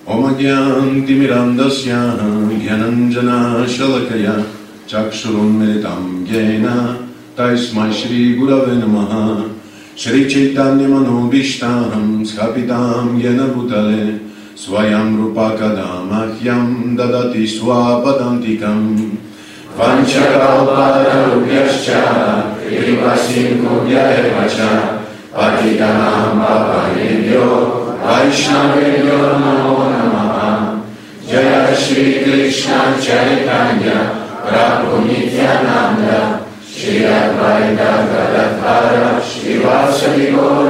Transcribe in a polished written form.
Om Gyantimirandasya Gyananjana Shalakaya Chakshurunmilitam Yena Tasmai Shri Gurave Namaha Shri Chaitanya Manobishtam Skapitam Yena Bhutale Swayam Rupa Kadamahyam Dadati Swapadantikam Vanchakalpararubhyascha Kripasinkhubhya evacha Patitanam Pavanebhyo Vaishnavebhyo Namo Namaha Jaya Shri Krishna Chaitanya Prabhu Nityananda Shri Advaita Gadadhara Shri Vasadi Gaura